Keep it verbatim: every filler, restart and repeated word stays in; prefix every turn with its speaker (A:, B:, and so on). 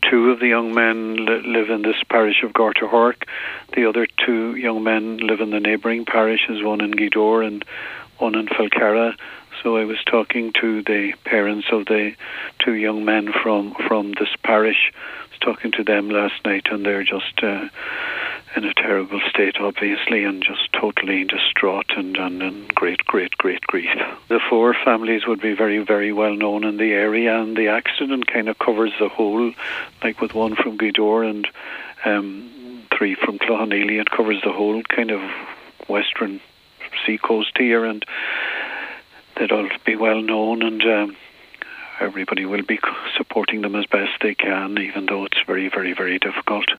A: two of the young men li- live in this parish of Gortahork. The other two young men live in the neighbouring parishes, one in Gweedore and one in Falcarra. So I was talking to the parents of the two young men from, from this parish. I was talking to them last night, and they're just uh, in a terrible state, obviously, and just totally distraught and, and in great, great, great grief. The four families would be very, very well known in the area, and the accident kind of covers the whole, like with one from Gweedore and um, three from Cloughaneely. It covers the whole kind of western seacoast here, and they'd all be well known, and um, everybody will be supporting them as best they can, even though it's very, very, very difficult.